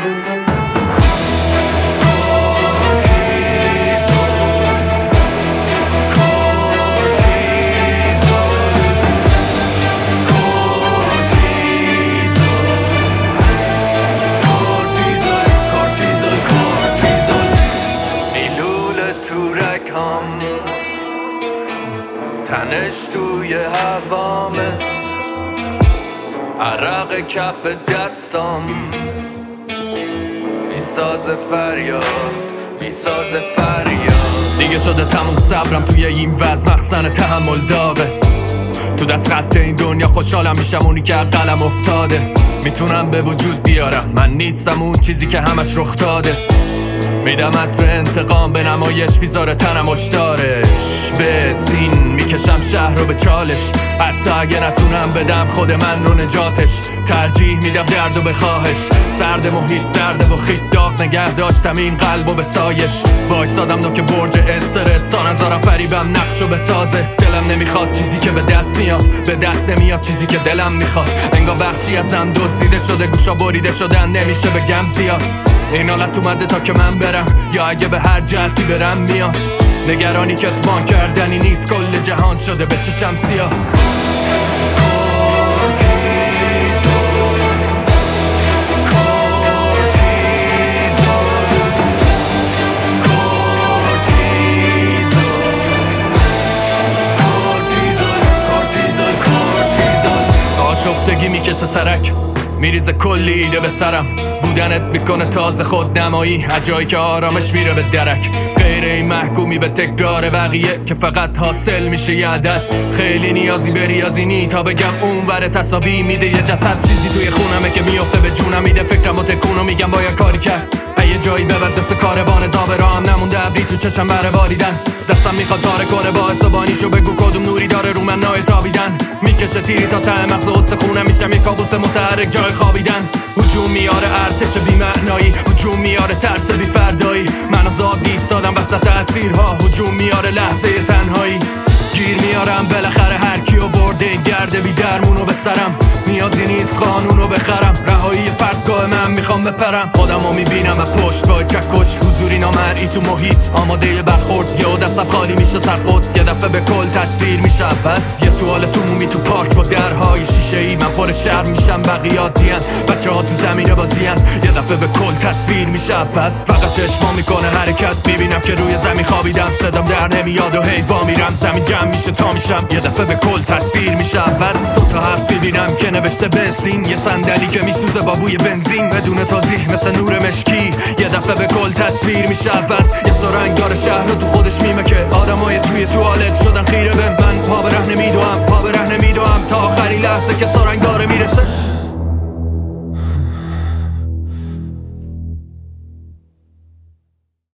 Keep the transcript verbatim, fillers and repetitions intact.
تنش توی هوامه، عرق کف دستام، بیساز فریاد بیساز فریاد. دیگه شده تموم صبرم توی این وضع، مخزن تحمل داغه. تو دست خط این دنیا خوشحالم میشم اونی که قلم افتاده. میتونم به وجود بیارم، من نیستم اون چیزی که همش رخ داده. میدم عطر انتقام به نمایش، بیزاره تنم اشتارش. به سین میکشم شهر رو به چالش، حتی اگه نتونم بدم خود من رو نجاتش. ترجیح میدم درد و بخواهش، سرد محیط زرده و خیت داغ نگه داشتم این قلب و به سایش. وایسادم نوک برج استرس تا نذارم فریبم نقشو بسازه. دلم نمیخواد چیزی که به دست میاد، به دست نمیاد چیزی که دلم میخواد. انگار بخشی ازم دزدیده شده، گوشا بریده شدن، نمیشه بگم زیاد. این حالت اومده تا که من برم، یا اگه به هر جهتی برم میاد. نگرانی کتمان کردنی نیست، کل جهان شده به چشم سیاه. آشفتگی میکشه سرک، میریزه کلی ایده به سرم. بودنت میکنه تازه خود نمایی، اجایی که آرامش میره به درک. غیر این محکومی به تکرار بقیه که فقط حاصل میشه یه عدد. خیلی نیازی به ریاضی نی تا بگم اون ور تصاوی میده یه جسد. چیزی توی خونمه که میفته به جونم، میده فکرم و تکونو میگم باید کاری کرد. یه جایی ببرد دست کاروان زابه را هم نمونده ابری تو چشم بره باریدن. دستم میخواد داره کنه با حسابانیشو، بگو کدوم نوری داره رو من نای تابیدن. میکشه تیری تا ته مغز و استخونه، میشم یه کابوس متحرک جای خوابیدن. هجوم میاره ارتش بی معنایی، هجوم میاره ترس بی فردایی. من آزاد ایستادم وسط اسیرها، هجوم میاره لحظه تنهایی. گیر میارم بالاخره هر کی آورده این گرده بی درمونو به سرم. نیازی نیست قانونو بخرم، رهایی پرتگاه من میخوام بپرم. خودمو میبینم و پشت با چکش، حضوری نامرئی تو محیط، آماده برخورد. یه دستم خالی میشه سر خود، یه دفعه به کل تصویر میشه بس. یه توالت عمومی تو پارک با درهای شیشه‌ای، من پر شرم میشم بقیات دیان. بچه ها تو زمین بازیان، یه دفعه به کل تصویر میشه بس. فقط چشما میکنه حرکت، میبینم که روی زمین خوابیدم. صدام در نمیاد و هی وا میرم، زمین جمع میشه تا میشم. یه دفعه به کل تصویر میشه بس. دو تا حرف میبینم که نوشته بنزین، یه صندلی که میسوزه با بوی بنزین، بدون توضیح مثل نور مشکی. یه دفعه به کل تصویر میشه بس. یه سرنگار شهر رو تو خودش میمه که آدمای توی توالت شدن خیره به من. پا به ره نمیدوام، پا به ره نمی